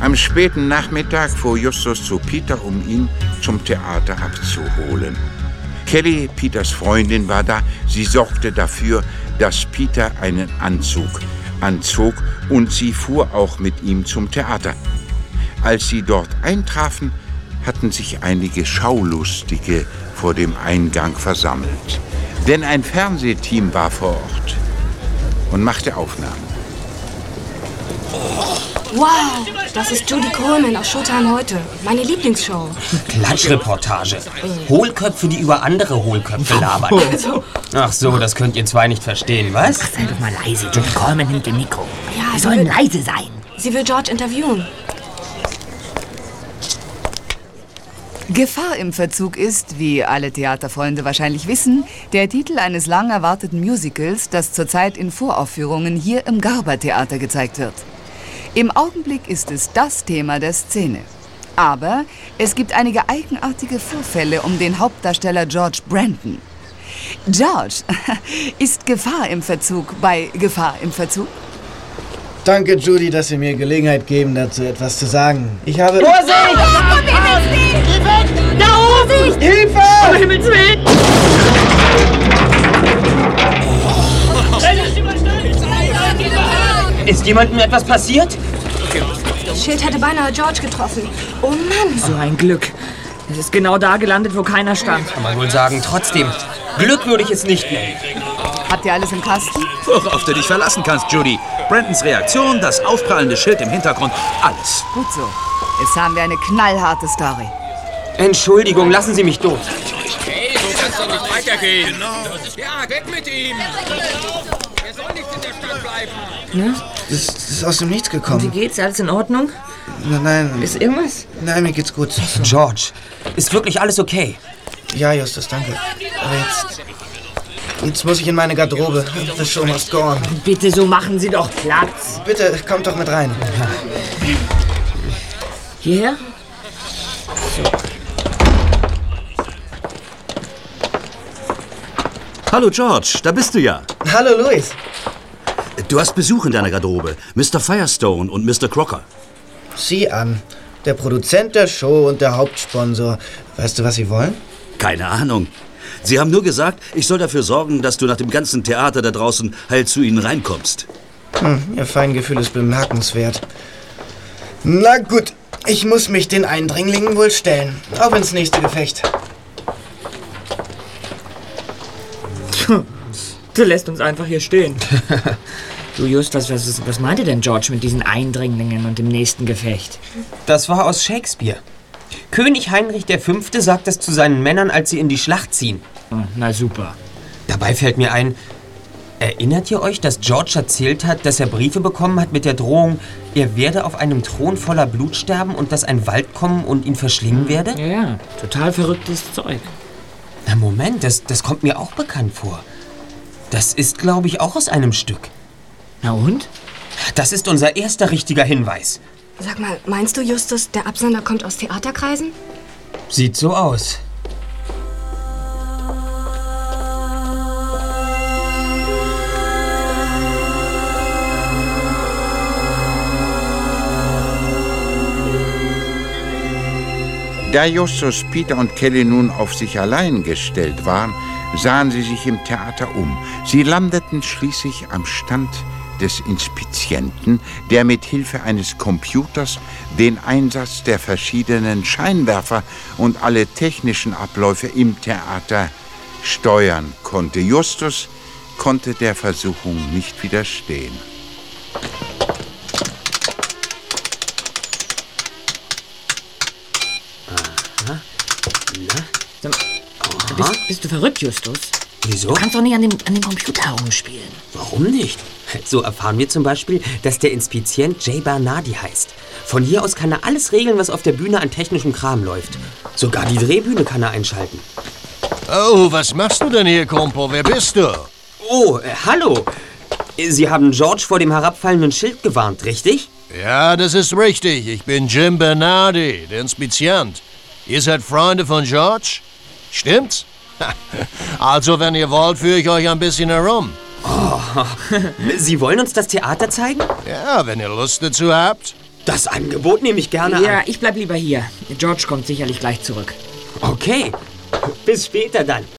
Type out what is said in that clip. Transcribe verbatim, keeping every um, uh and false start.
Am späten Nachmittag fuhr Justus zu Peter, um ihn zum Theater abzuholen. Kelly, Peters Freundin, war da. Sie sorgte dafür, dass Peter einen Anzug anzog und sie fuhr auch mit ihm zum Theater. Als sie dort eintrafen, hatten sich einige Schaulustige vor dem Eingang versammelt. Denn ein Fernsehteam war vor Ort und machte Aufnahmen. Wow, das ist Judy Coleman aus Showtime heute. Meine Lieblingsshow. Klatschreportage. Hohlköpfe, die über andere Hohlköpfe labern. Ach so, das könnt ihr zwei nicht verstehen, was? Ach, sei doch mal leise. Judy Coleman nimmt den Mikro. Ja, Wir sie sollen will, leise sein. Sie will George interviewen. Gefahr im Verzug ist, wie alle Theaterfreunde wahrscheinlich wissen, der Titel eines lang erwarteten Musicals, das zurzeit in Voraufführungen hier im Garber-Theater gezeigt wird. Im Augenblick ist es das Thema der Szene. Aber es gibt einige eigenartige Vorfälle um den Hauptdarsteller George Brandon. George, ist Gefahr im Verzug bei Gefahr im Verzug? Danke, Judy, dass Sie mir Gelegenheit geben, dazu etwas zu sagen. Ich habe... Vorsicht! Da oben! Hilfe! Um Himmels Willen! Ist jemandem etwas passiert? Das Schild hätte beinahe George getroffen. Oh Mann! So ein Glück. Es ist genau da gelandet, wo keiner stand. Kann man wohl sagen. Trotzdem, Glück würde ich es nicht nennen. Habt ihr alles im Kasten? Worauf du dich verlassen kannst, Judy. Brandons Reaktion, das aufprallende Schild im Hintergrund, alles. Gut so. Jetzt haben wir eine knallharte Story. Entschuldigung, lassen Sie mich durch. Hey, so kann's doch nicht weitergehen. Genau. Ja, weg mit ihm. Er soll nicht in der Stadt bleiben. Ne? Das, das ist aus dem Nichts Wie gekommen. geht's? Alles in Ordnung? Nein, nein. Ist irgendwas? Nein, mir geht's gut. George, ist wirklich alles okay? Ja, Justus, danke. Aber jetzt... Jetzt muss ich in meine Garderobe. The show must go on. Bitte, so machen Sie doch Platz. Bitte, kommt doch mit rein. Hierher? Hallo, George, da bist du ja. Hallo, Louis. Du hast Besuch in deiner Garderobe. Mister Firestone und Mister Crocker. Sieh an. Der Produzent der Show und der Hauptsponsor. Weißt du, was sie wollen? Keine Ahnung. Sie haben nur gesagt, ich soll dafür sorgen, dass du nach dem ganzen Theater da draußen heil zu ihnen reinkommst. Hm, ihr Feingefühl ist bemerkenswert. Na gut, ich muss mich den Eindringlingen wohl stellen. Auf ins nächste Gefecht. Du lässt uns einfach hier stehen. Du Just, was, was, was meinte denn George mit diesen Eindringlingen und dem nächsten Gefecht? Das war aus Shakespeare. König Heinrich der Fünfte sagt das zu seinen Männern, als sie in die Schlacht ziehen. Na super. Dabei fällt mir ein, erinnert ihr euch, dass George erzählt hat, dass er Briefe bekommen hat mit der Drohung, er werde auf einem Thron voller Blut sterben und dass ein Wald kommen und ihn verschlingen werde? Ja, ja, total verrücktes Zeug. Na Moment, das, das kommt mir auch bekannt vor. Das ist, glaube ich, auch aus einem Stück. Na und? Das ist unser erster richtiger Hinweis. Sag mal, meinst du, Justus, der Absender kommt aus Theaterkreisen? Sieht so aus. Da Justus, Peter und Kelly nun auf sich allein gestellt waren, sahen sie sich im Theater um. Sie landeten schließlich am Stand des Inspizienten, der mit Hilfe eines Computers den Einsatz der verschiedenen Scheinwerfer und alle technischen Abläufe im Theater steuern konnte. Justus konnte der Versuchung nicht widerstehen. Aha. Na? Bist, bist du verrückt, Justus? Wieso? Du kannst doch nicht an dem, an dem Computer herumspielen. Warum nicht? So erfahren wir zum Beispiel, dass der Inspizient Jay Bernardi heißt. Von hier aus kann er alles regeln, was auf der Bühne an technischem Kram läuft. Sogar die Drehbühne kann er einschalten. Oh, was machst du denn hier, Kumpel? Wer bist du? Oh, äh, hallo. Sie haben George vor dem herabfallenden Schild gewarnt, richtig? Ja, das ist richtig. Ich bin Jim Bernardi, der Inspizient. Ihr seid Freunde von George? Stimmt's? Also, wenn ihr wollt, führe ich euch ein bisschen herum. Oh, Sie wollen uns das Theater zeigen? Ja, wenn ihr Lust dazu habt. Das Angebot nehme ich gerne Ja, an. ich bleib lieber hier. George kommt sicherlich gleich zurück. Okay, bis später dann.